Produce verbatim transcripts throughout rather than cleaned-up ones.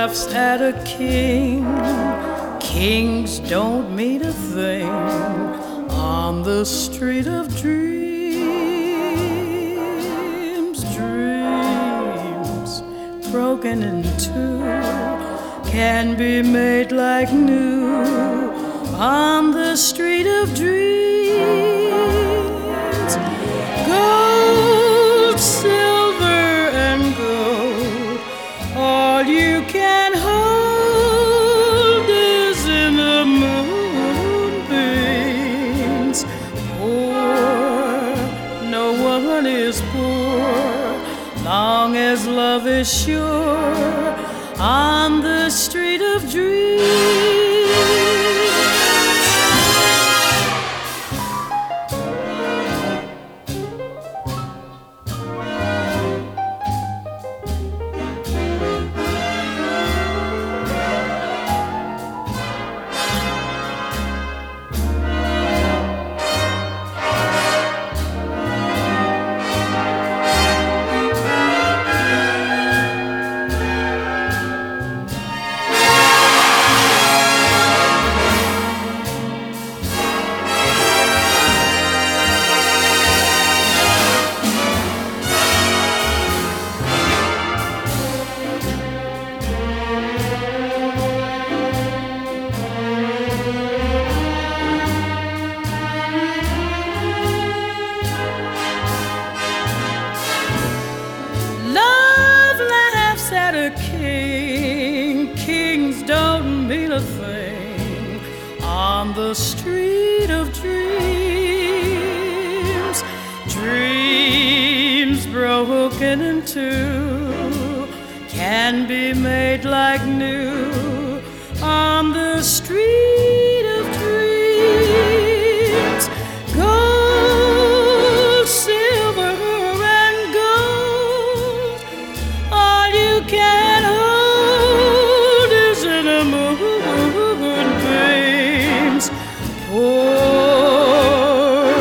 laughs at a king. Kings don't mean a thing on the street of dreams. Dreams broken in two can be made like new on the street of dreams. Gold, silver, and gold, all you can hold is in the moonbeams. Poor, no one is poor, long as love is sure on the street of dreams. At a king, kings don't mean a thing on the street of dreams. Dreams broken in two can be made like new on the street of dreams. Gold, silver, and gold, all you can hold is in the moonbeams. Poor,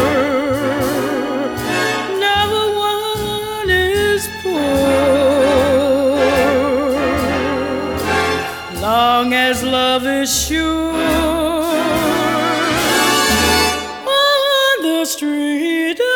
number one is poor, long as love is sure on the street